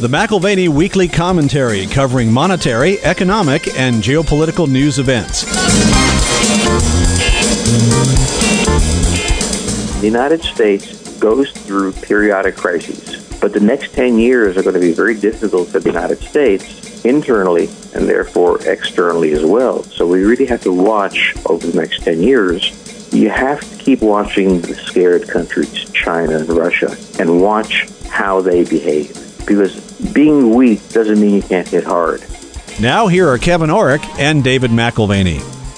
The McAlvany Weekly Commentary, covering monetary, economic, and geopolitical news events. The United States goes through periodic crises, but the next 10 years are going to be very difficult for the United States internally and therefore externally as well. So we really have to watch over the next 10 years. You have to keep watching the scared countries, China and Russia, and watch how they behave. Because being weak doesn't mean you can't hit hard. Now here are Kevin Orrick and David McAlvany.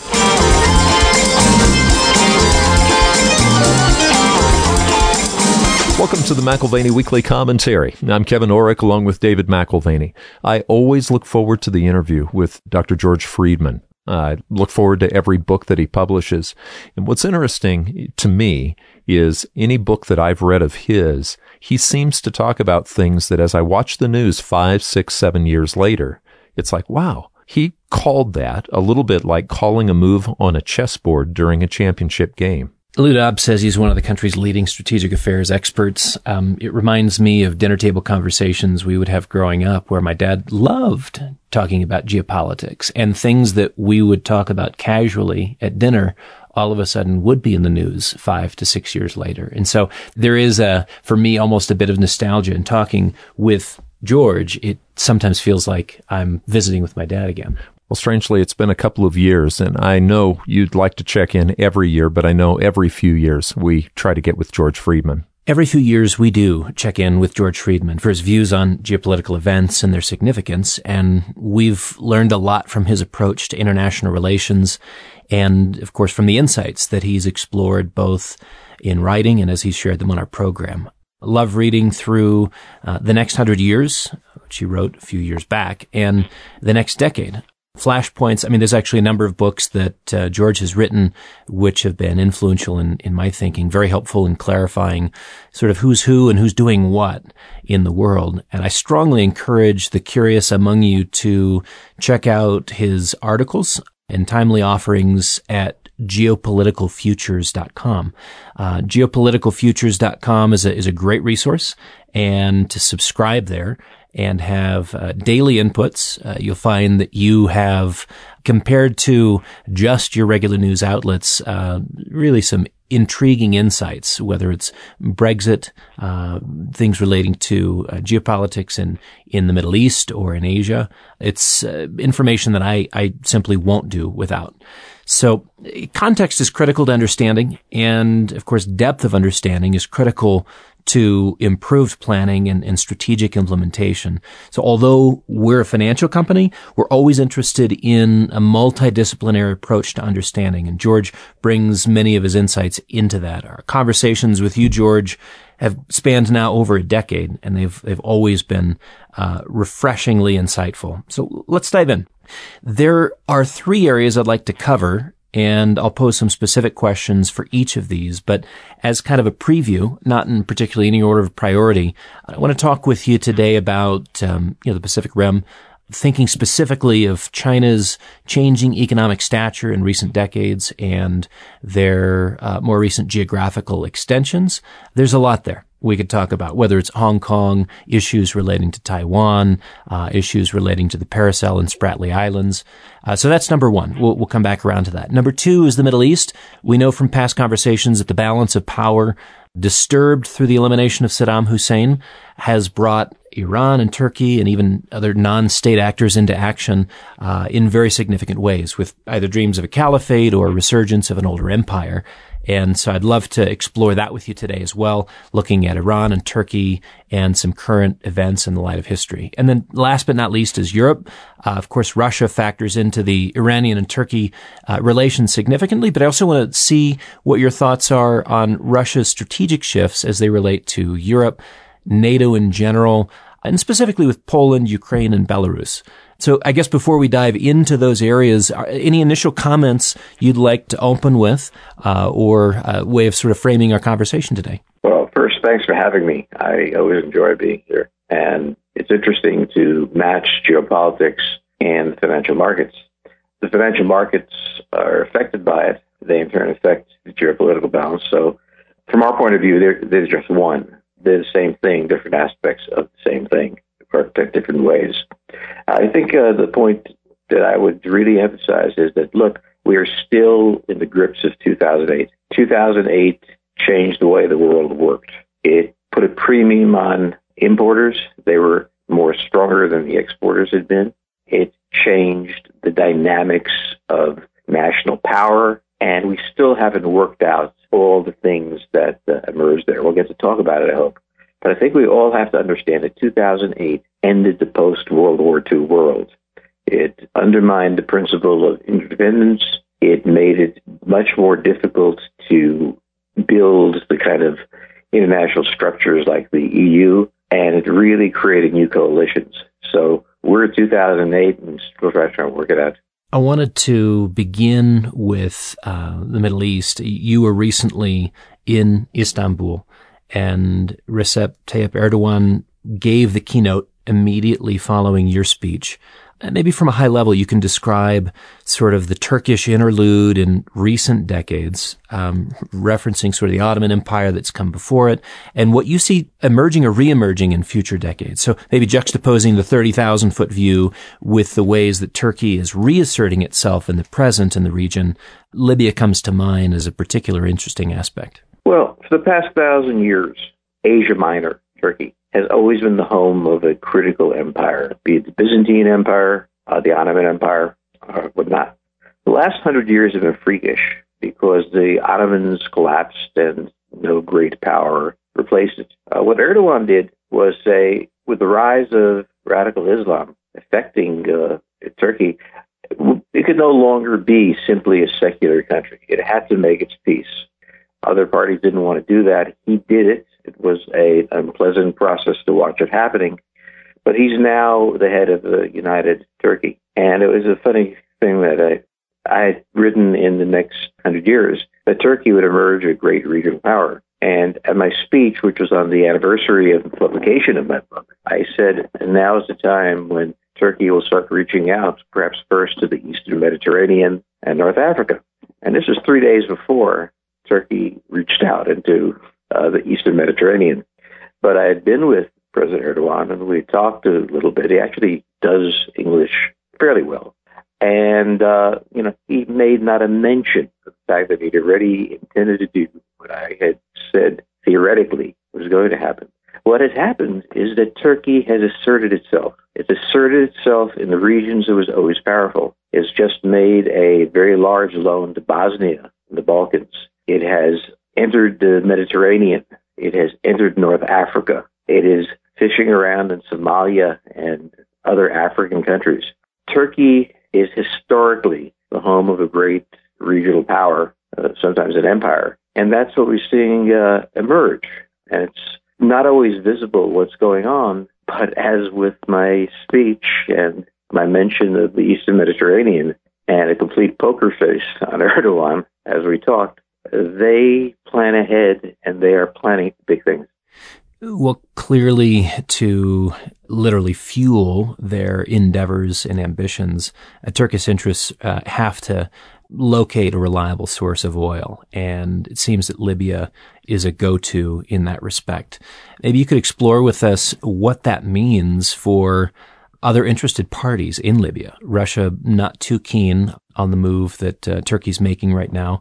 Welcome to the McAlvany Weekly Commentary. I'm Kevin Orrick along with David McAlvany. I always look forward to the interview with Dr. George Friedman. I look forward to every book that he publishes. And what's interesting to me is any book that I've read of his, he seems to talk about things that as I watch the news 5, 6, 7 years later, it's like, wow, he called that a little bit like calling a move on a chessboard during a championship game. Lou Dobbs says he's one of the country's leading strategic affairs experts. It reminds me of dinner table conversations we would have growing up where my dad loved talking about geopolitics, and things that we would talk about casually at dinner all of a sudden would be in the news 5 to 6 years later. And so there is for me, almost a bit of nostalgia in talking with George. It sometimes feels like I'm visiting with my dad again. Well, strangely, it's been a couple of years, and I know you'd like to check in every year, but I know every few years we try to get with George Friedman. Every few years we do check in with George Friedman for his views on geopolitical events and their significance, and we've learned a lot from his approach to international relations and, of course, from the insights that he's explored both in writing and as he's shared them on our program. I love reading through The Next 100 Years, which he wrote a few years back, and The Next Decade. Flashpoints. I mean, there's actually a number of books that George has written which have been influential in my thinking, very helpful in clarifying sort of who's who and who's doing what in the world. And I strongly encourage the curious among you to check out his articles and timely offerings at geopoliticalfutures.com. Geopoliticalfutures.com is a great resource, and to subscribe there and have daily inputs, you'll find that you have, compared to just your regular news outlets, really some intriguing insights, whether it's Brexit, things relating to geopolitics in the Middle East or in Asia. It's information that I simply won't do without. So context is critical to understanding, and of course depth of understanding is critical to improved planning and strategic implementation. So although we're a financial company, we're always interested in a multidisciplinary approach to understanding. And George brings many of his insights into that. Our conversations with you, George, have spanned now over a decade, and they've always been refreshingly insightful. So let's dive in. There are 3 areas I'd like to cover, and I'll pose some specific questions for each of these. But as kind of a preview, not in particularly any order of priority, I want to talk with you today about the Pacific Rim, thinking specifically of China's changing economic stature in recent decades and their more recent geographical extensions. There's a lot there we could talk about, whether it's Hong Kong, issues relating to Taiwan, issues relating to the Paracel and Spratly Islands. So that's number 1. We'll come back around to that. Number 2 is the Middle East. We know from past conversations that the balance of power, disturbed through the elimination of Saddam Hussein, has brought Iran and Turkey and even other non-state actors into action in very significant ways, with either dreams of a caliphate or a resurgence of an older empire. And so I'd love to explore that with you today as well, looking at Iran and Turkey and some current events in the light of history. And then last but not least is Europe. Of course, Russia factors into the Iranian and Turkey relations significantly, but I also want to see what your thoughts are on Russia's strategic shifts as they relate to Europe, NATO in general, and specifically with Poland, Ukraine, and Belarus. So I guess before we dive into those areas, any initial comments you'd like to open with or a way of sort of framing our conversation today? Well, first, thanks for having me. I always enjoy being here. And it's interesting to match geopolitics and the financial markets. The financial markets are affected by it. They, in turn, affect the geopolitical balance. So from our point of view, there's just one. They're the same thing, different aspects of the same thing. different ways. I think the point that I would really emphasize is that, look, we are still in the grips of 2008. 2008 changed the way the world worked. It put a premium on importers. They were more stronger than the exporters had been. It changed the dynamics of national power, and we still haven't worked out all the things that emerged there. We'll get to talk about it, I hope. But I think we all have to understand that 2008 ended the post-World War II world. It undermined the principle of interdependence. It made it much more difficult to build the kind of international structures like the EU, and it really created new coalitions. So we're in 2008, and we're trying to work it out. I wanted to begin with the Middle East. You were recently in Istanbul, and Recep Tayyip Erdogan gave the keynote immediately following your speech. Maybe from a high level, you can describe sort of the Turkish interlude in recent decades, referencing sort of the Ottoman Empire that's come before it, and what you see emerging or re-emerging in future decades. So maybe juxtaposing the 30,000-foot view with the ways that Turkey is reasserting itself in the present in the region. Libya comes to mind as a particular interesting aspect. Well, for the past 1,000 years, Asia Minor, Turkey, has always been the home of a critical empire, be it the Byzantine Empire, the Ottoman Empire, or whatnot. The last 100 years have been freakish because the Ottomans collapsed and no great power replaced it. What Erdogan did was say, with the rise of radical Islam affecting Turkey, it could no longer be simply a secular country. It had to make its peace. Other parties didn't want to do that. He did it. It was an unpleasant process to watch it happening. But he's now the head of the United Turkey. And it was a funny thing that I had written in the next 100 years that Turkey would emerge a great regional power. And at my speech, which was on the anniversary of the publication of my book, I said, now is the time when Turkey will start reaching out, perhaps first to the Eastern Mediterranean and North Africa. And this was 3 days before Turkey reached out into the Eastern Mediterranean. But I had been with President Erdogan, and we talked a little bit. He actually does English fairly well. And, he made not a mention of the fact that he'd already intended to do what I had said theoretically was going to happen. What has happened is that Turkey has asserted itself. It's asserted itself in the regions it was always powerful. It's just made a very large loan to Bosnia in the Balkans. It has entered the Mediterranean. It has entered North Africa. It is fishing around in Somalia and other African countries. Turkey is historically the home of a great regional power, sometimes an empire. And that's what we're seeing emerge. And it's not always visible what's going on, but as with my speech and my mention of the Eastern Mediterranean and a complete poker face on Erdogan as we talked, they plan ahead, and they are planning big things. Well, clearly, to literally fuel their endeavors and ambitions, Turkish interests have to locate a reliable source of oil, and it seems that Libya is a go-to in that respect. Maybe you could explore with us what that means for other interested parties in Libya. Russia not too keen on the move that Turkey's making right now.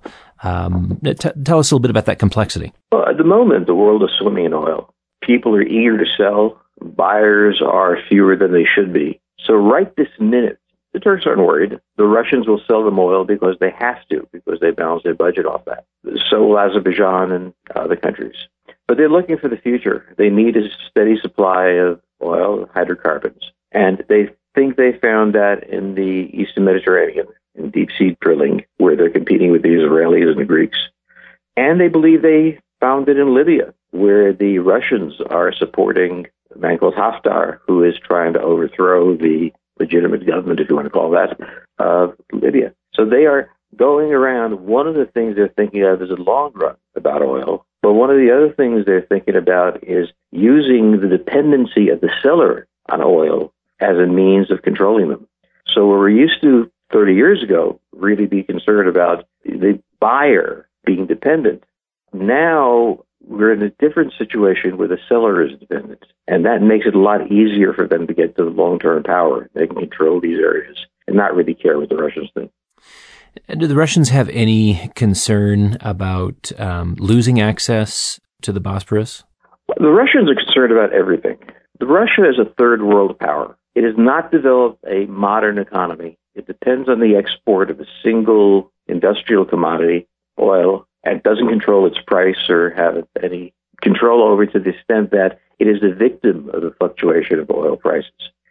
Tell us a little bit about that complexity. Well, at the moment, the world is swimming in oil. People are eager to sell. Buyers are fewer than they should be. So right this minute, the Turks aren't worried. The Russians will sell them oil because they have to, because they balance their budget off that. So will Azerbaijan and other countries. But they're looking for the future. They need a steady supply of oil, hydrocarbons. And they think they found that in the Eastern Mediterranean, in deep-sea drilling, where they're competing with the Israelis and the Greeks. And they believe they found it in Libya, where the Russians are supporting a man called Haftar, who is trying to overthrow the legitimate government, if you want to call that, of Libya. So they are going around. One of the things they're thinking of is a long run about oil. But one of the other things they're thinking about is using the dependency of the seller on oil as a means of controlling them. So where we used to, 30 years ago, really be concerned about the buyer being dependent, now we're in a different situation where the seller is independent, and that makes it a lot easier for them to get to the long-term power. They can control these areas and not really care what the Russians think. And do the Russians have any concern about losing access to the Bosporus? The Russians are concerned about everything. Russia is a third world power. It has not developed a modern economy. It depends on the export of a single industrial commodity, oil, and doesn't control its price or have any control over it to the extent that it is a victim of the fluctuation of oil prices.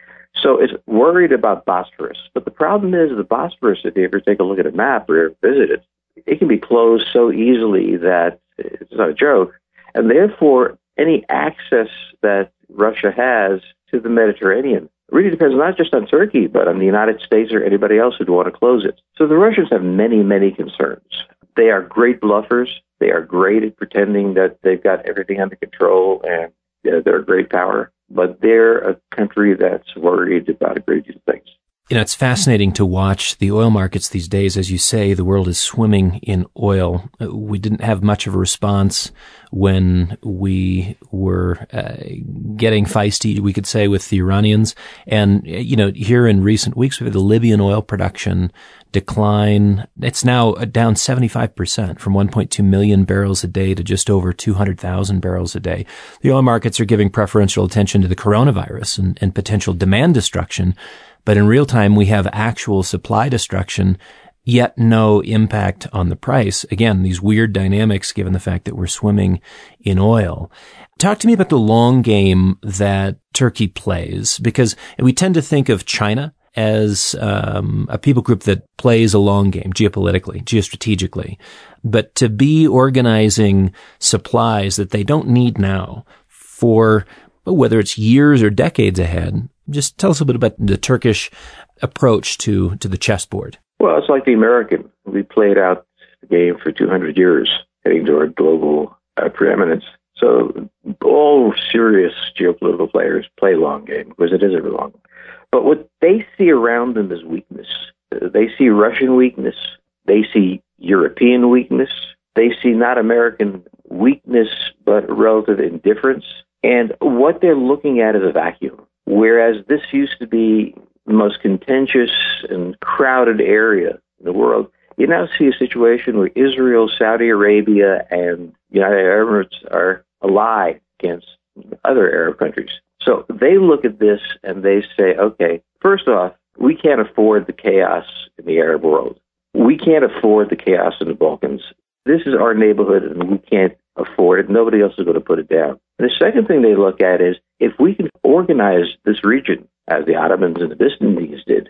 So it's worried about Bosphorus. But the problem is the Bosphorus, if you ever take a look at a map or ever visit it, it can be closed so easily that it's not a joke. And therefore, any access that Russia has to the Mediterranean really depends not just on Turkey, but on the United States or anybody else who'd want to close it. So the Russians have many, many concerns. They are great bluffers. They are great at pretending that they've got everything under control and they're a great power. But they're a country that's worried about a great deal of things. You know, it's fascinating to watch the oil markets these days. As you say, the world is swimming in oil. We didn't have much of a response when we were getting feisty, we could say, with the Iranians. And, you know, here in recent weeks, we had the Libyan oil production decline. It's now down 75% from 1.2 million barrels a day to just over 200,000 barrels a day. The oil markets are giving preferential attention to the coronavirus and potential demand destruction. But in real time, we have actual supply destruction, yet no impact on the price. Again, these weird dynamics given the fact that we're swimming in oil. Talk to me about the long game that Turkey plays, because we tend to think of China as a people group that plays a long game geopolitically, geostrategically. But to be organizing supplies that they don't need now for whether it's years or decades ahead, just tell us a bit about the Turkish approach to the chessboard. Well, it's like the American. We played out the game for 200 years, heading toward global preeminence. So all serious geopolitical players play long game because it is a long. But what they see around them is weakness. They see Russian weakness. They see European weakness. They see not American weakness, but relative indifference. And what they're looking at is a vacuum. Whereas this used to be the most contentious and crowded area in the world, you now see a situation where Israel, Saudi Arabia, and United Arab Emirates are allied against other Arab countries. So they look at this and they say, okay, first off, we can't afford the chaos in the Arab world. We can't afford the chaos in the Balkans. This is our neighborhood and we can't afford it. Nobody else is going to put it down. And the second thing they look at is if we can organize this region, as the Ottomans and the Byzantines did,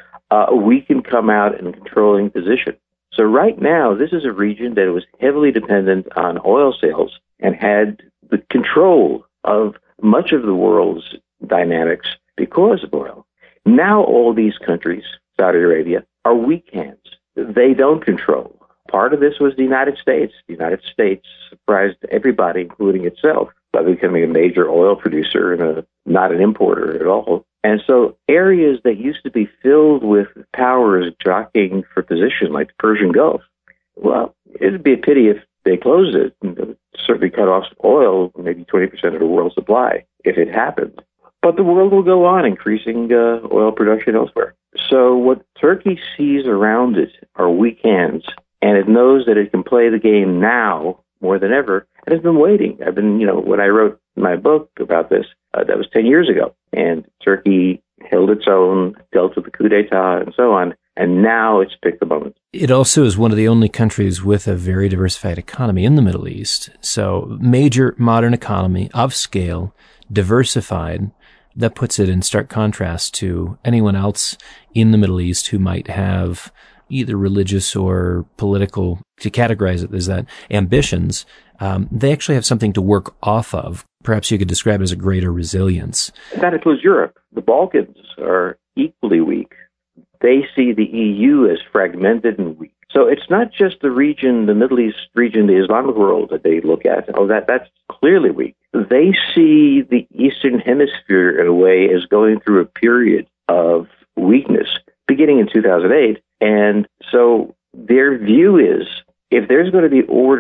we can come out in a controlling position. So right now, this is a region that was heavily dependent on oil sales and had the control of much of the world's dynamics because of oil. Now all these countries, Saudi Arabia, are weak hands. They don't control. Part of this was the United States. The United States surprised everybody, including itself, by becoming a major oil producer and not an importer at all. And so areas that used to be filled with powers jockeying for position, like the Persian Gulf, well, it would be a pity if they closed it and certainly cut off oil, maybe 20% of the world's supply, if it happened. But the world will go on increasing oil production elsewhere. So what Turkey sees around it are weak hands, and it knows that it can play the game now more than ever, and has been waiting. I've been, when I wrote my book about this, that was 10 years ago, and Turkey held its own, dealt with the coup d'etat and so on, and now it's picked the moment. It also is one of the only countries with a very diversified economy in the Middle East. So major modern economy of scale, diversified. That puts it in stark contrast to anyone else in the Middle East who might have either religious or political, to categorize it as that, ambitions. They actually have something to work off of. Perhaps you could describe it as a greater resilience. That includes Europe. The Balkans are equally weak. They see the EU as fragmented and weak. So it's not just the region, the Middle East region, the Islamic world that they look at. That's clearly weak. They see the Eastern Hemisphere in a way as going through a period of weakness beginning in 2008. And so their view is if there's going to be order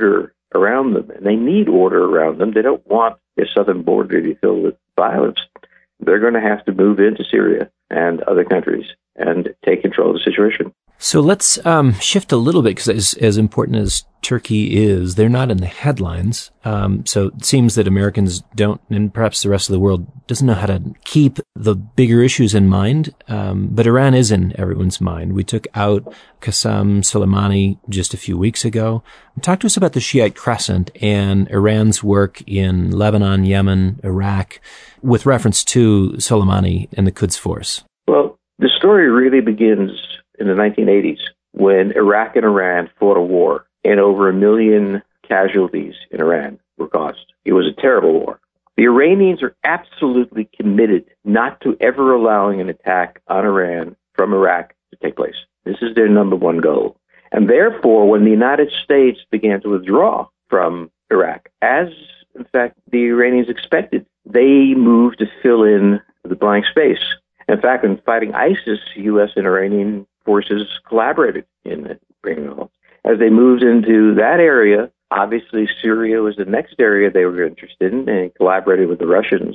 around them, and they need order around them. They don't want their southern border to be filled with violence. They're going to have to move into Syria and other countries and take control of the situation. So let's shift a little bit, because as important as Turkey is, they're not in the headlines. So it seems that Americans don't, and perhaps the rest of the world doesn't know how to keep the bigger issues in mind. But Iran is in everyone's mind. We took out Qasem Soleimani just a few weeks ago. Talk to us about the Shiite Crescent and Iran's work in Lebanon, Yemen, Iraq, with reference to Soleimani and the Quds Force. Well, the story really begins in the 1980s when Iraq and Iran fought a war, and over 1 million casualties in Iran were caused. It was a terrible war. The Iranians are absolutely committed not to ever allowing an attack on Iran from Iraq to take place. This is their number one goal. And therefore, when the United States began to withdraw from Iraq, as in fact the Iranians expected, they moved to fill in the blank space. In fact, in fighting ISIS, U.S. and Iranian forces collaborated in bringing it home. As they moved into that area, obviously Syria was the next area they were interested in, and collaborated with the Russians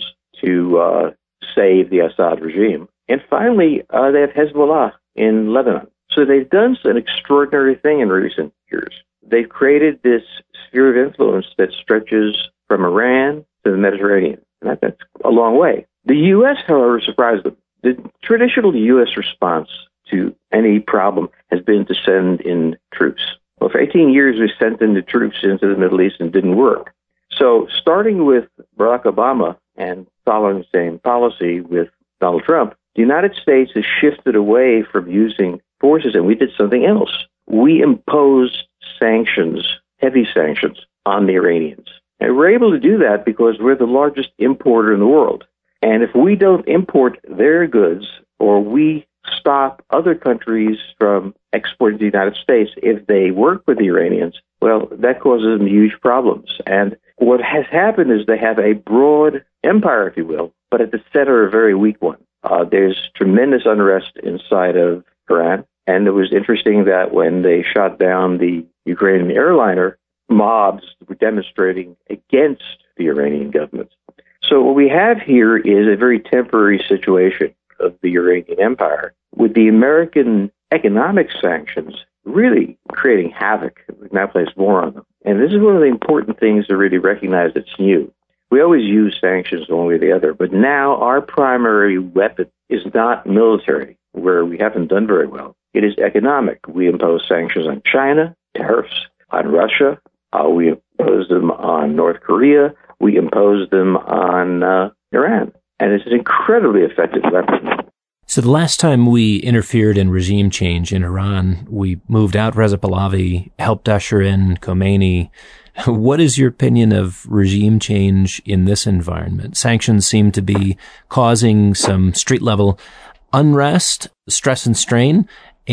to save the Assad regime. And finally, they have Hezbollah in Lebanon. So they've done an extraordinary thing in recent years. They've created this sphere of influence that stretches from Iran to the Mediterranean. And that's a long way. The U.S., however, surprised them. The traditional U.S. response to any problem has been to send in troops. Well, for 18 years, we sent in the troops into the Middle East and it didn't work. So starting with Barack Obama and following the same policy with Donald Trump, the United States has shifted away from using forces, and we did something else. We imposed sanctions, heavy sanctions, on the Iranians. And we're able to do that because we're the largest importer in the world. And if we don't import their goods, or we stop other countries from exporting to the United States if they work with the Iranians, well, that causes them huge problems. And what has happened is they have a broad empire, if you will, but at the center, a very weak one. There's tremendous unrest inside of Iran. And it was interesting that when they shot down the Ukrainian airliner, mobs were demonstrating against the Iranian government. So what we have here is a very temporary situation of the Iranian empire, with the American economic sanctions really creating havoc. We've now placed more on them. And this is one of the important things to really recognize that's new. We always use sanctions one way or the other, but now our primary weapon is not military, where we haven't done very well. It is economic. We impose sanctions on China, tariffs on Russia. We impose them on North Korea. We impose them on Iran. And it's an incredibly effective weapon. So the last time we interfered in regime change in Iran, we moved out Reza Pahlavi, helped usher in Khomeini. What is your opinion of regime change in this environment? Sanctions seem to be causing some street-level unrest, stress and strain,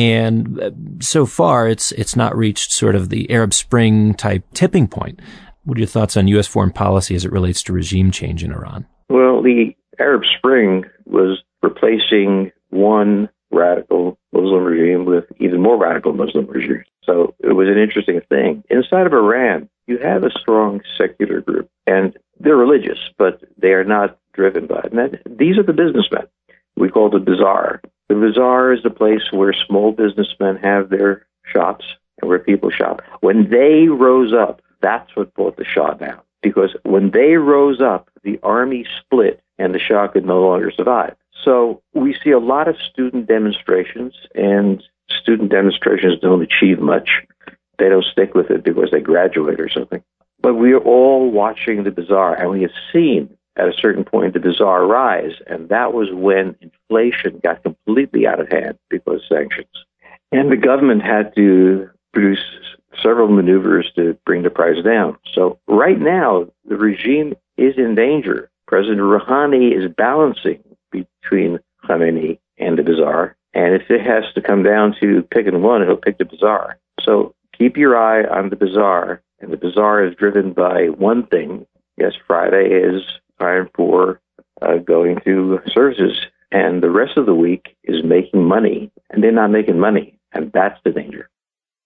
and so far it's not reached sort of the Arab Spring type tipping point. What are your thoughts on U.S. foreign policy as it relates to regime change in Iran? Well, the Arab Spring was replacing one radical Muslim regime with even more radical Muslim regime. So it was an interesting thing. Inside of Iran, you have a strong secular group, and they're religious, but they are not driven by it. And these are the businessmen. We call it the bazaar. The bazaar is the place where small businessmen have their shops and where people shop. When they rose up, that's what brought the Shah down. Because when they rose up, the army split and the Shah could no longer survive. So we see a lot of student demonstrations, and student demonstrations don't achieve much. They don't stick with it because they graduate or something. But we are all watching the bazaar, and we have seen at a certain point the bazaar rise, and that was when inflation got completely out of hand because of sanctions. And the government had to produce several maneuvers to bring the price down. So right now, the regime is in danger. President Rouhani is balancing between Khomeini and the bazaar. And if it has to come down to picking one, he'll pick the bazaar. So keep your eye on the bazaar. And the bazaar is driven by one thing. Yes, Friday is time for going to services. And the rest of the week is making money. And they're not making money. And that's the danger.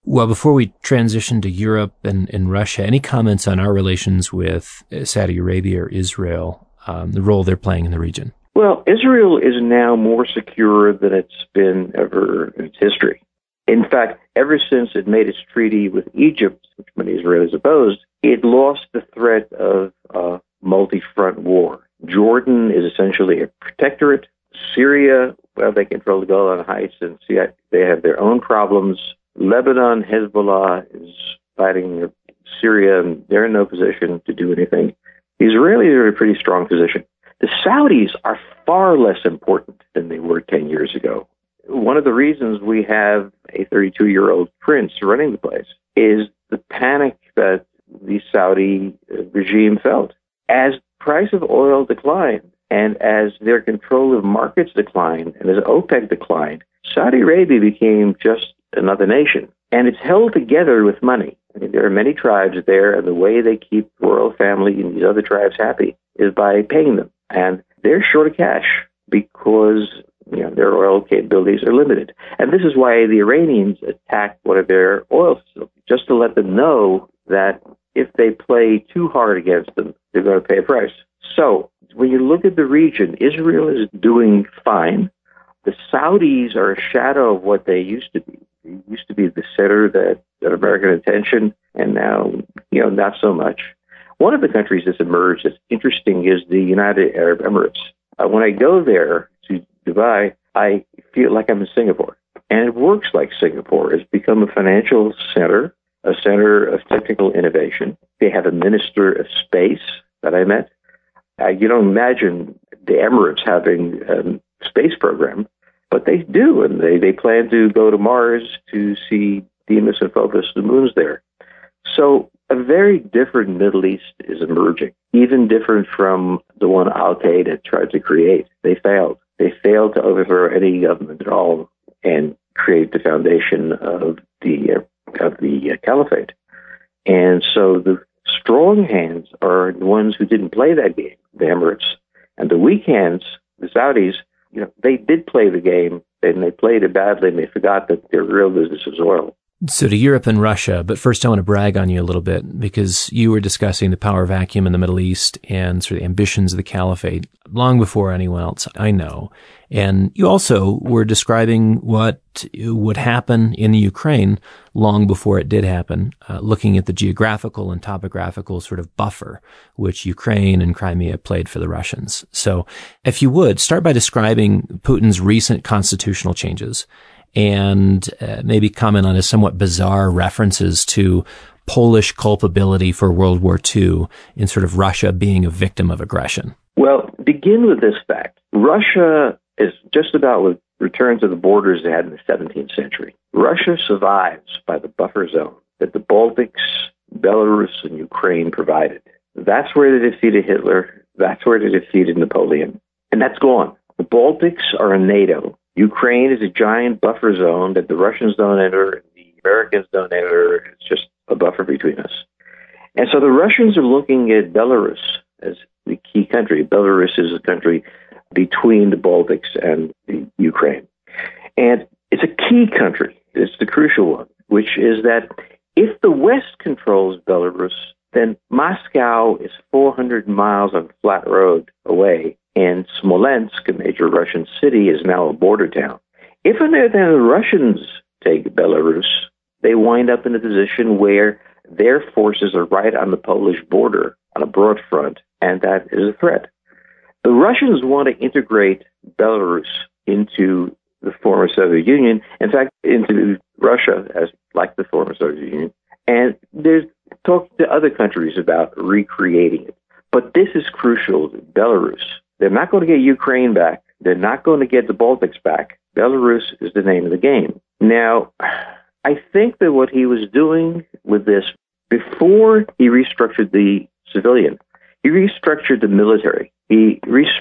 Well, before we transition to Europe and Russia, any comments on our relations with Saudi Arabia or Israel, the role they're playing in the region? Well, Israel is now more secure than it's been ever in its history. In fact, ever since it made its treaty with Egypt, which many Israelis opposed, it lost the threat of a multi-front war. Jordan is essentially a protectorate. Syria, well, they control the Golan Heights, and they have their own problems. Lebanon, Hezbollah is fighting Syria, and they're in no position to do anything. The Israelis are in a pretty strong position. The Saudis are far less important than they were 10 years ago. One of the reasons we have a 32-year-old prince running the place is the panic that the Saudi regime felt. As the price of oil declined, and as their control of markets declined, and as OPEC declined, Saudi Arabia became just another nation. And it's held together with money. I mean, there are many tribes there, and the way they keep the royal family and these other tribes happy is by paying them. And they're short of cash because their oil capabilities are limited. And this is why the Iranians attacked one of their oil facilities, just to let them know that if they play too hard against them, they're going to pay a price. So when you look at the region, Israel is doing fine. The Saudis are a shadow of what they used to be. They used to be the center that American attention, and now, not so much. One of the countries that's emerged that's interesting is the United Arab Emirates. When I go there to Dubai, I feel like I'm in Singapore. And it works like Singapore. It's become a financial center, a center of technical innovation. They have a minister of space that I met. You don't imagine the Emirates having a space program, but they do, and they plan to go to Mars to see Deimos and Phobos, the moons there. So a very different Middle East is emerging, even different from the one Al-Qaeda had tried to create. They failed. They failed to overthrow any government at all and create the foundation of the caliphate. And so the strong hands are the ones who didn't play that game, the Emirates, and the weak hands, the Saudis. They did play the game, and they played it badly, and they forgot that their real business is oil. So to Europe and Russia, but first I want to brag on you a little bit because you were discussing the power vacuum in the Middle East and sort of ambitions of the caliphate long before anyone else I know. And you also were describing what would happen in the Ukraine long before it did happen, looking at the geographical and topographical sort of buffer which Ukraine and Crimea played for the Russians. So if you would, start by describing Putin's recent constitutional changes and maybe comment on his somewhat bizarre references to Polish culpability for World War II in sort of Russia being a victim of aggression. Well, begin with this fact. Russia is just about returned to the borders they had in the 17th century. Russia survives by the buffer zone that the Baltics, Belarus, and Ukraine provided. That's where they defeated Hitler. That's where they defeated Napoleon. And that's gone. The Baltics are in NATO. Ukraine is a giant buffer zone that the Russians don't enter, and the Americans don't enter. It's just a buffer between us. And so the Russians are looking at Belarus as the key country. Belarus is a country between the Baltics and the Ukraine. And it's a key country. It's the crucial one, which is that if the West controls Belarus, then Moscow is 400 miles on flat road away, and Smolensk, a major Russian city, is now a border town. If the Russians take Belarus, they wind up in a position where their forces are right on the Polish border on a broad front, and that is a threat. The Russians want to integrate Belarus into the former Soviet Union, in fact, into Russia as like the former Soviet Union, and there's talk to other countries about recreating it. But this is crucial. Belarus, they're not going to get Ukraine back. They're not going to get the Baltics back. Belarus is the name of the game. Now, I think that what he was doing with this, before he restructured the civilian, he restructured the military. He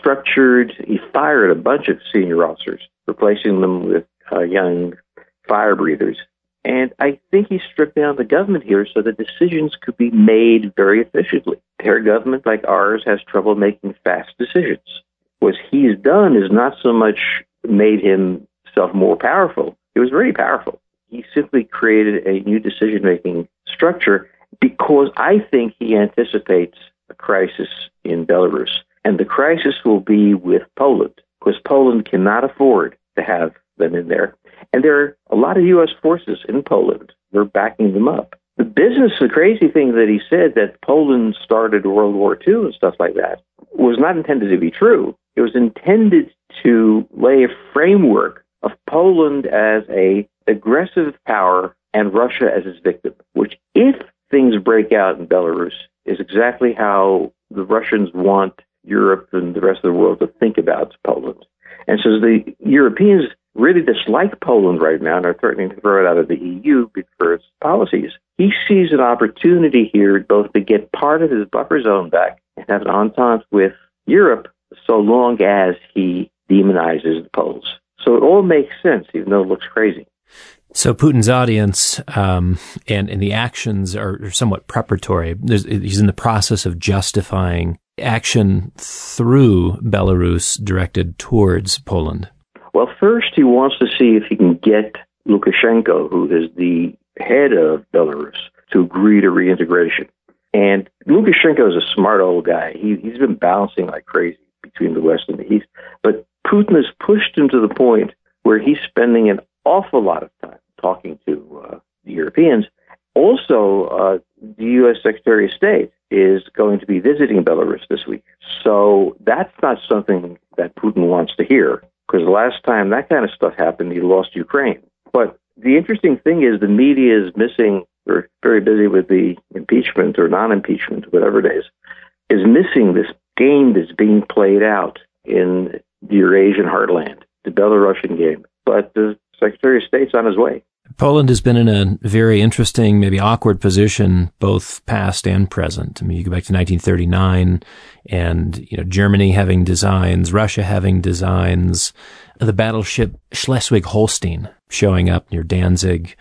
fired a bunch of senior officers, replacing them with young fire breathers. And I think he stripped down the government here so that decisions could be made very efficiently. Their government, like ours, has trouble making fast decisions. What he's done is not so much made himself more powerful. He was very powerful. he simply created a new decision-making structure because I think he anticipates a crisis in Belarus. And the crisis will be with Poland, because Poland cannot afford to have them in there. And there are a lot of U.S. forces in Poland. They're backing them up. The crazy thing that he said, that Poland started World War II and stuff like that, was not intended to be true. It was intended to lay a framework of Poland as a aggressive power and Russia as its victim, which, if things break out in Belarus, is exactly how the Russians want Europe and the rest of the world to think about Poland. And so the Europeans really dislike Poland right now and are threatening to throw it out of the EU for its policies. He sees an opportunity here both to get part of his buffer zone back and have an entente with Europe so long as he demonizes the Poles. So it all makes sense, even though it looks crazy. So Putin's audience and the actions are somewhat preparatory. He's in the process of justifying action through Belarus directed towards Poland. Well, first he wants to see if he can get Lukashenko, who is the head of Belarus, to agree to reintegration. And Lukashenko is a smart old guy. He's been bouncing like crazy between the West and the East. But Putin has pushed him to the point where he's spending an awful lot of time talking to the Europeans. Also, the U.S. Secretary of State is going to be visiting Belarus this week. So that's not something that Putin wants to hear, because the last time that kind of stuff happened, he lost Ukraine. But the interesting thing is the media is missing, or very busy with the impeachment or non-impeachment, whatever it is missing this game that's being played out in the Eurasian heartland, the Belarusian game. But the Secretary of State's on his way. Poland has been in a very interesting, maybe awkward position, both past and present. I mean, you go back to 1939 and, Germany having designs, Russia having designs, the battleship Schleswig-Holstein showing up near Danzig.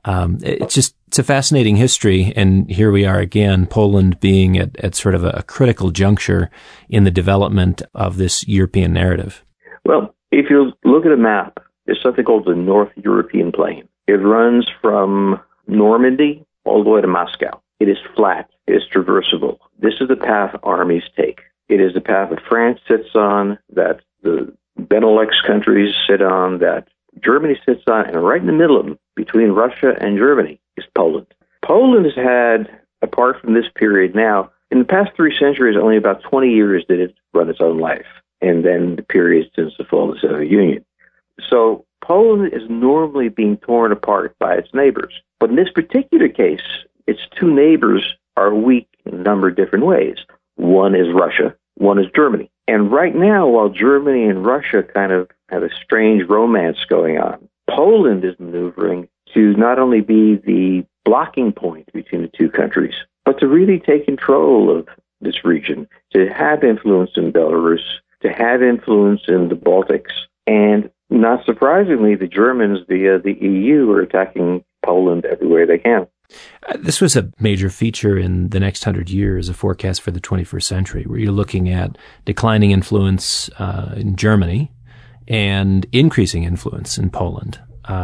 It's a fascinating history. And here we are again, Poland being at sort of a critical juncture in the development of this European narrative. Well, if you look at a map, there's something called the North European Plain. It runs from Normandy all the way to Moscow. It is flat. It is traversable. This is the path armies take. It is the path that France sits on, that the Benelux countries sit on, that Germany sits on, and right in the middle of them, between Russia and Germany, is Poland. Poland has had, apart from this period now, in the past 3 centuries, only about 20 years did it run its own life, and then the period since the fall of the Soviet Union. So Poland is normally being torn apart by its neighbors. But in this particular case, its two neighbors are weak in a number of different ways. One is Russia, one is Germany. And right now, while Germany and Russia kind of have a strange romance going on, Poland is maneuvering to not only be the blocking point between the two countries, but to really take control of this region, to have influence in Belarus, to have influence in the Baltics. And not surprisingly, the Germans via the EU are attacking Poland everywhere they can. This was a major feature in the next 100 years, a forecast for the 21st century, where you're looking at declining influence in Germany and increasing influence in Poland.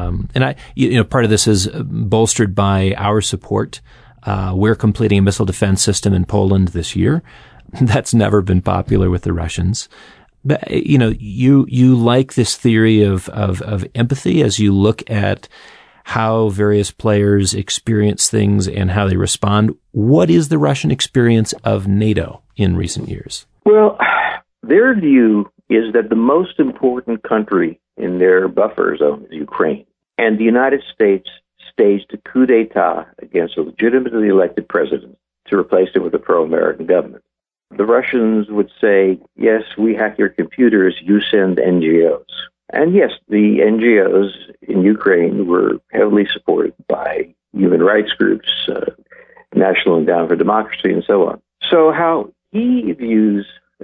And part of this is bolstered by our support. We're completing a missile defense system in Poland this year. That's never been popular with the Russians. But, you like this theory of empathy as you look at how various players experience things and how they respond. What is the Russian experience of NATO in recent years? Well, their view is that the most important country in their buffer zone is Ukraine. And the United States staged a coup d'etat against a legitimately elected president to replace it with a pro-American government. The Russians would say, yes, we hack your computers, you send NGOs. And yes, the NGOs in Ukraine were heavily supported by human rights groups, National Endowment for Democracy, and so on. So how Putin views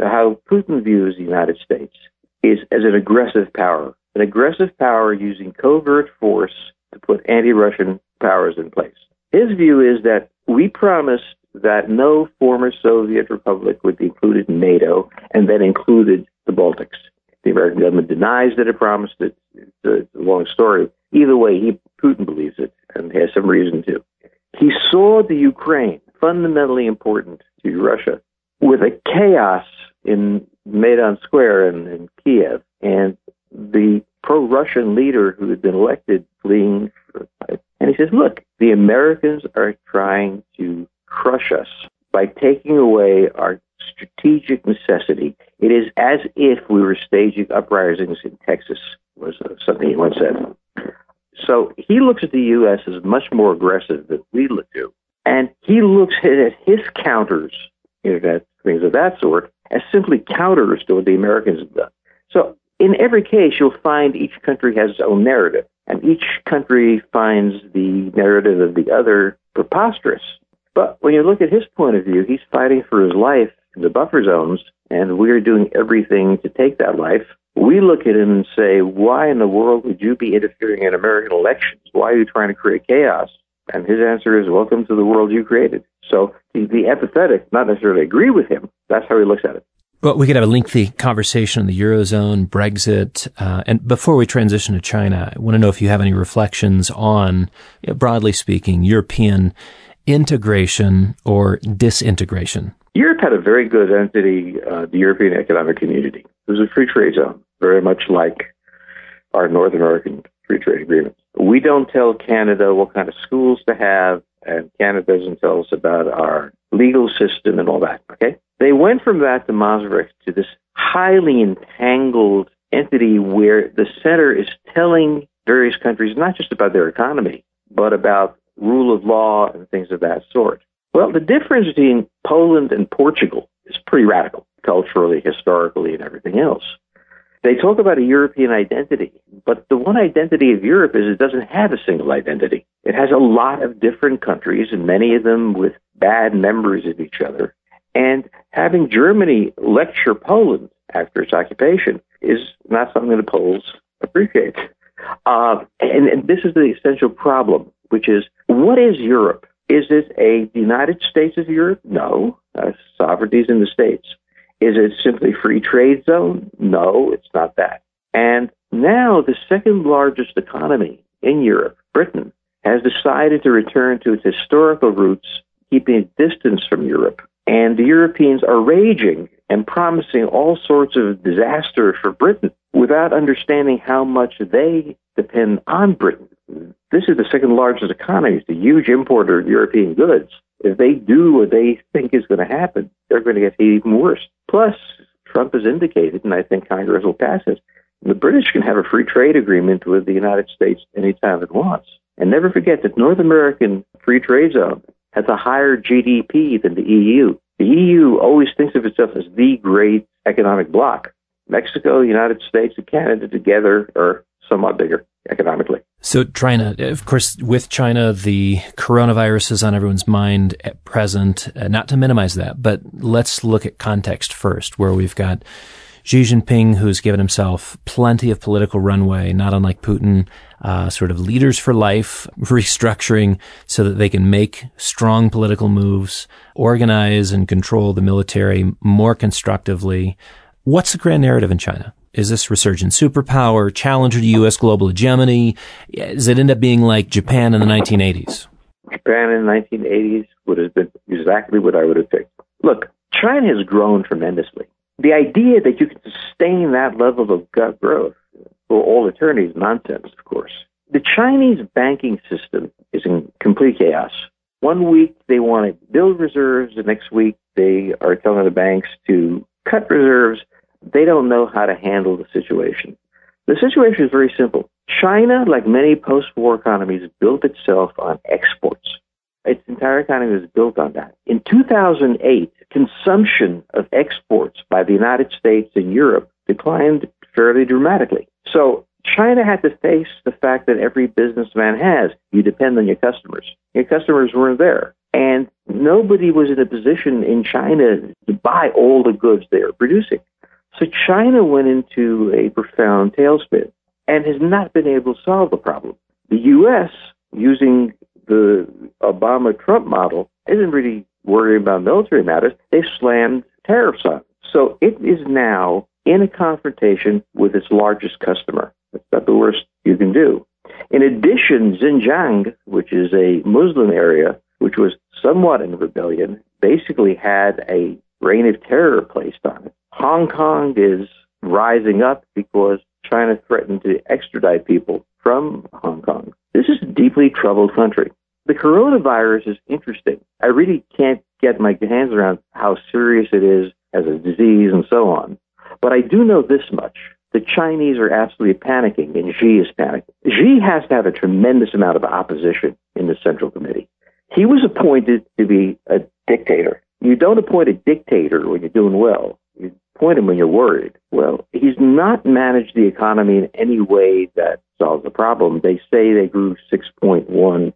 the United States is as an aggressive power using covert force to put anti-Russian powers in place. His view is that we promised that no former Soviet republic would be included in NATO, and that included the Baltics. The American government denies that it promised it. It it's a long story. Either way, Putin believes it and has some reason to. He saw the Ukraine, fundamentally important to Russia, with a chaos in Maidan Square in Kiev, and the pro-Russian leader who had been elected fleeing. And he says, look, the Americans are trying to crush us by taking away our strategic necessity. It is as if we were staging uprisings in Texas, was something he once said. So he looks at the U.S. as much more aggressive than we do. And he looks at his counters, things of that sort, as simply counters to what the Americans have done. So in every case, you'll find each country has its own narrative, and each country finds the narrative of the other preposterous. But when you look at his point of view, he's fighting for his life in the buffer zones, and we're doing everything to take that life. We look at him and say, why in the world would you be interfering in American elections? Why are you trying to create chaos? And his answer is, welcome to the world you created. So to be empathetic, not necessarily agree with him, that's how he looks at it. Well, we could have a lengthy conversation on the Eurozone, Brexit, and before we transition to China, I want to know if you have any reflections on, broadly speaking, European integration or disintegration. Europe had a very good entity, the European Economic Community. It was a free trade zone, very much like our North American free trade agreements. We don't tell Canada what kind of schools to have, and Canada doesn't tell us about our legal system and all that, okay? They went from that to Maastricht to this highly entangled entity where the center is telling various countries not just about their economy, but about rule of law and things of that sort. Well, the difference between Poland and Portugal is pretty radical, culturally, historically, and everything else. They talk about a European identity, but the one identity of Europe is it doesn't have a single identity. It has a lot of different countries, and many of them with bad memories of each other. And having Germany lecture Poland after its occupation is not something the Poles appreciate. And this is the essential problem, which is, what is Europe? Is it a United States of Europe? No. Sovereignty is in the States. Is it simply a free trade zone? No, it's not that. And now the second largest economy in Europe, Britain, has decided to return to its historical roots, keeping a distance from Europe. And the Europeans are raging and promising all sorts of disaster for Britain without understanding how much they depend on Britain. This is the second largest economy. It's a huge importer of European goods. If they do what they think is going to happen, they're going to get hit even worse. Plus, Trump has indicated, and I think Congress will pass it, the British can have a free trade agreement with the United States anytime it wants. And never forget that North American free trade zone has a higher GDP than the EU. The EU always thinks of itself as the great economic bloc. Mexico, United States, and Canada together are somewhat bigger economically. So China, of course, with China, the coronavirus is on everyone's mind at present. Not to minimize that, but let's look at context first, where we've got Xi Jinping, who's given himself plenty of political runway, not unlike Putin, sort of leaders for life, restructuring so that they can make strong political moves, organize and control the military more constructively. What's the grand narrative in China? Is this resurgent superpower, challenger to U.S. global hegemony? Does it end up being like Japan in the 1980s? Japan in the 1980s would have been exactly what I would have picked. Look, China has grown tremendously. The idea that you can sustain that level of growth for all eternity is nonsense, of course. The Chinese banking system is in complete chaos. 1 week they want to build reserves, the next week they are telling the banks to cut reserves. They don't know how to handle the situation. The situation is very simple. China, like many post-war economies, built itself on exports. Its entire economy was built on that. In 2008, consumption of exports by the United States and Europe declined fairly dramatically. So China had to face the fact that every businessman has. You depend on your customers. Your customers weren't there. And nobody was in a position in China to buy all the goods they are producing. So China went into a profound tailspin and has not been able to solve the problem. The U.S., using the Obama-Trump model, isn't really worried about military matters. They've slammed tariffs on it. So it is now in a confrontation with its largest customer. That's not the worst you can do. In addition, Xinjiang, which is a Muslim area, which was somewhat in rebellion, basically had a reign of terror placed on it. Hong Kong is rising up because China threatened to extradite people from Hong Kong. This is a deeply troubled country. The coronavirus is interesting. I really can't get my hands around how serious it is as a disease and so on. But I do know this much. The Chinese are absolutely panicking, and Xi is panicking. Xi has to have a tremendous amount of opposition in the Central Committee. He was appointed to be a dictator. You don't appoint a dictator when you're doing well. You appoint him when you're worried. Well, he's not managed the economy in any way that solves the problem. They say they grew 6.1%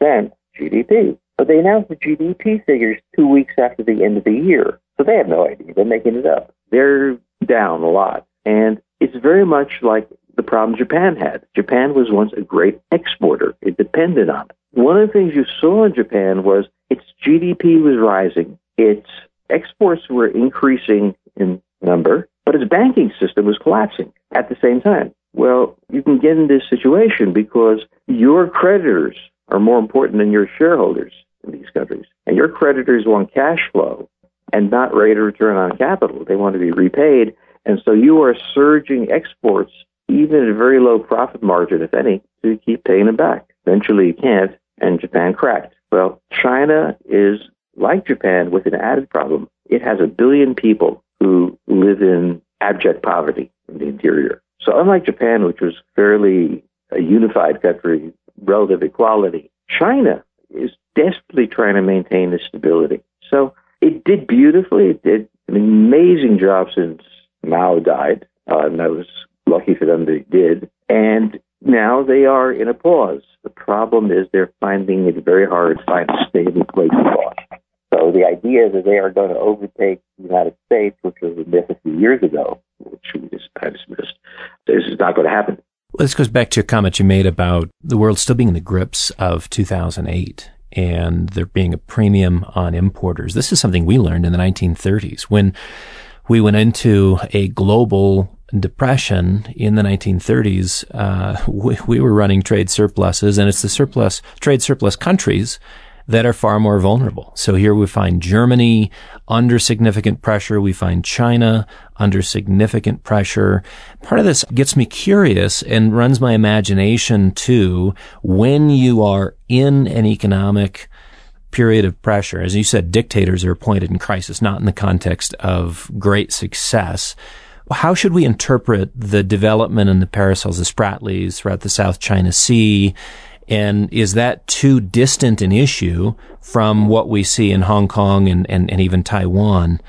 GDP. But they announced the GDP figures 2 weeks after the end of the year. So they have no idea. They're making it up. They're down a lot. And it's very much like the problem Japan had. Japan was once a great exporter. It depended on it. One of the things you saw in Japan was its GDP was rising. Its exports were increasing in number, but its banking system was collapsing at the same time. Well, you can get in this situation because your creditors are more important than your shareholders in these countries. And your creditors want cash flow and not rate of return on capital. They want to be repaid. And so you are surging exports, even at a very low profit margin, if any, to keep paying them back. Eventually you can't, and Japan cracked. Well, China is like Japan with an added problem. It has 1 billion people who live in abject poverty in the interior. So unlike Japan, which was fairly a unified country, relative equality, China is desperately trying to maintain this stability. So it did beautifully. It did an amazing job since Mao died, and I was lucky for them that it did. And now they are in a pause. The problem is they're finding it very hard to find a stable place to pause. So the idea that they are going to overtake the United States, which was a myth a few years ago, which we just dismissed, this is not going to happen. Well, this goes back to a comment you made about the world still being in the grips of 2008 and there being a premium on importers. This is something we learned in the 1930s when we went into a global depression in the 1930s. We were running trade surpluses, and it's the trade surplus countries that are far more vulnerable. So here we find Germany under significant pressure. We find China under significant pressure. Part of this gets me curious and runs my imagination to when you are in an economic period of pressure. As you said, dictators are appointed in crisis, not in the context of great success. How should we interpret the development in the Paracels, the Spratlys throughout the South China Sea? And is that too distant an issue from what we see in Hong Kong and even Taiwan?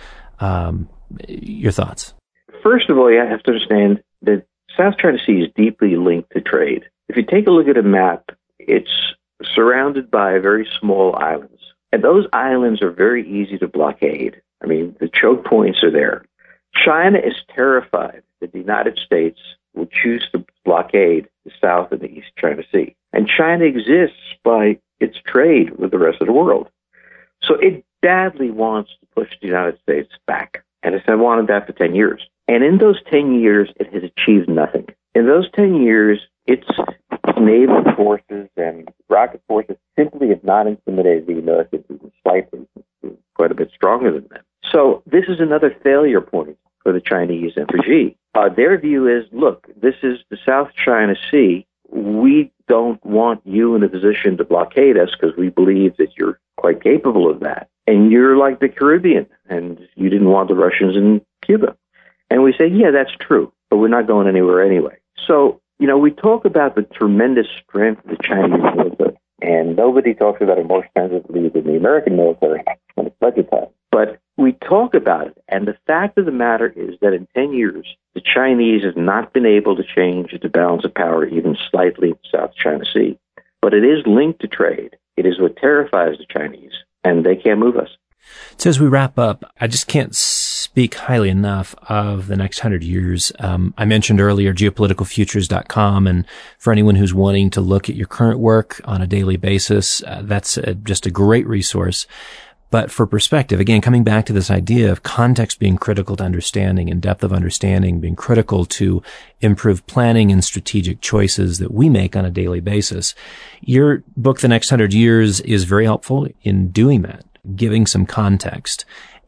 Your thoughts? First of all, you have to understand that South China Sea is deeply linked to trade. If you take a look at a map, it's surrounded by very small islands. And those islands are very easy to blockade. I mean, the choke points are there. China is terrified that the United States will choose to blockade the South and the East China Sea. And China exists by its trade with the rest of the world. So it badly wants to push the United States back. And it's wanted that for 10 years. And in those 10 years, it has achieved nothing. In those 10 years, its naval forces and rocket forces simply have not intimidated the Americans even slightly, quite a bit stronger than them. So this is another failure point for the Chinese and for Xi. Their view is, look, this is the South China Sea. We don't want you in a position to blockade us because we believe that you're quite capable of that. And you're like the Caribbean, and you didn't want the Russians in Cuba. And we say, yeah, that's true, but we're not going anywhere anyway. So, we talk about the tremendous strength of the Chinese military, and nobody talks about it more extensively than the American military when it's budget time. But we talk about it, and the fact of the matter is that in 10 years, the Chinese have not been able to change the balance of power even slightly in the South China Sea. But it is linked to trade. It is what terrifies the Chinese, and they can't move us. So as we wrap up, I just can't speak highly enough of the next 100 years. I mentioned earlier geopoliticalfutures.com, and for anyone who's wanting to look at your current work on a daily basis, that's just a great resource. But for perspective, again, coming back to this idea of context being critical to understanding and depth of understanding being critical to improved planning and strategic choices that we make on a daily basis, your book, The Next 100 Years, is very helpful in doing that, giving some context.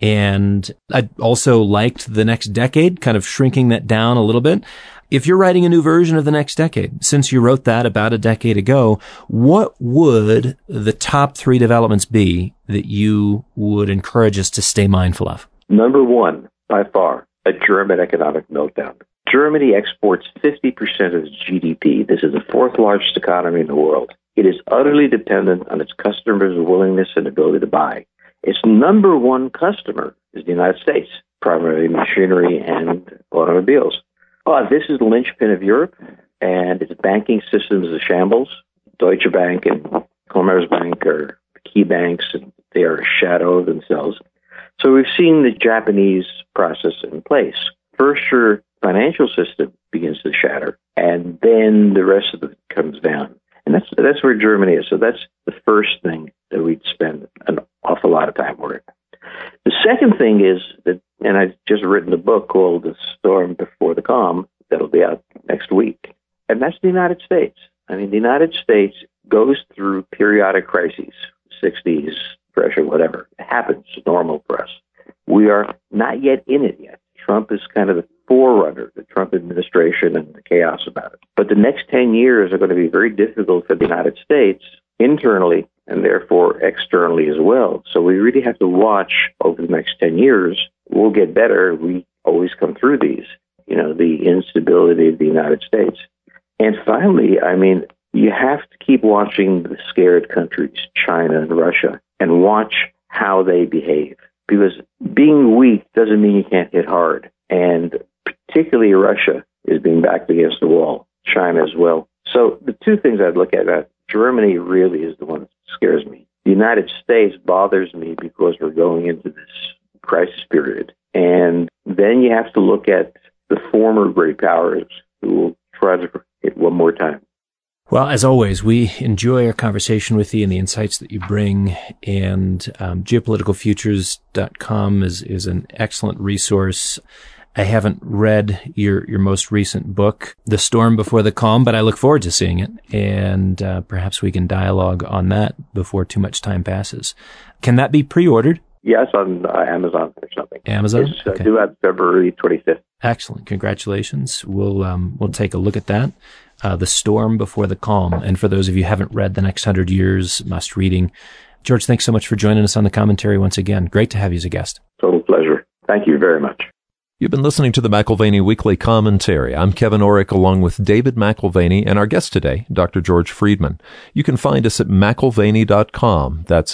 And I also liked The Next Decade, kind of shrinking that down a little bit. If you're writing a new version of The Next Decade, since you wrote that about a decade ago, what would the top 3 developments be that you would encourage us to stay mindful of? Number 1, by far, a German economic meltdown. Germany exports 50% of its GDP. This is the 4th largest economy in the world. It is utterly dependent on its customers' willingness and ability to buy. Its number 1 customer is the United States, primarily machinery and automobiles. This is the linchpin of Europe, and its banking system is a shambles. Deutsche Bank and Commerzbank are key banks, and they are a shadow of themselves. So we've seen the Japanese process in place. First, your financial system begins to shatter, and then the rest of it comes down. And that's where Germany is. So that's the first thing that we'd spend an awful lot of time worrying about. The second thing is that, and I've just written a book called The Storm Before the Calm that'll be out next week, and that's the United States. I mean, the United States goes through periodic crises, 60s, pressure, whatever. It happens. It's normal for us. We are not yet in it yet. Trump is kind of the forerunner, the Trump administration and the chaos about it. But the next 10 years are going to be very difficult for the United States internally and therefore externally as well. So we really have to watch over the next 10 years. We'll get better. We always come through these, the instability of the United States. And finally, I mean, you have to keep watching the scared countries, China and Russia, and watch how they behave. Because being weak doesn't mean you can't hit hard. And particularly Russia is being backed against the wall, China as well. So the 2 things I'd look at, Germany really is the one that scares me. The United States bothers me because we're going into this crisis period. And then you have to look at the former great powers who will try to hit one more time. Well, as always, we enjoy our conversation with you and the insights that you bring. And geopoliticalfutures.com is an excellent resource. I haven't read your most recent book, The Storm Before the Calm, but I look forward to seeing it. And perhaps we can dialogue on that before too much time passes. Can that be pre-ordered? Yes, on Amazon or something. Amazon? It's due out February 25th. Excellent. Congratulations. We'll take a look at that. The Storm Before the Calm. And for those of you who haven't read The Next 100 Years, must reading. George, thanks so much for joining us on the commentary once again. Great to have you as a guest. Total pleasure. Thank you very much. You've been listening to the McAlvany Weekly Commentary. I'm Kevin Orrick along with David McAlvany and our guest today, Dr. George Friedman. You can find us at McAlvany.com. That's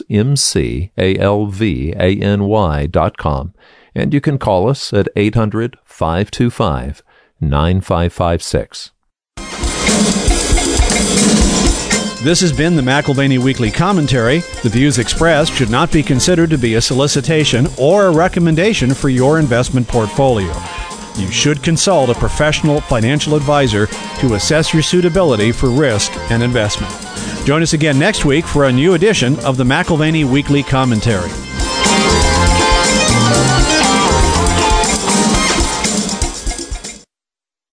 McAlvany.com. And you can call us at 800-525-9556. This has been the McAlvany Weekly Commentary. The views expressed should not be considered to be a solicitation or a recommendation for your investment portfolio. You should consult a professional financial advisor to assess your suitability for risk and investment. Join us again next week for a new edition of the McAlvany Weekly Commentary.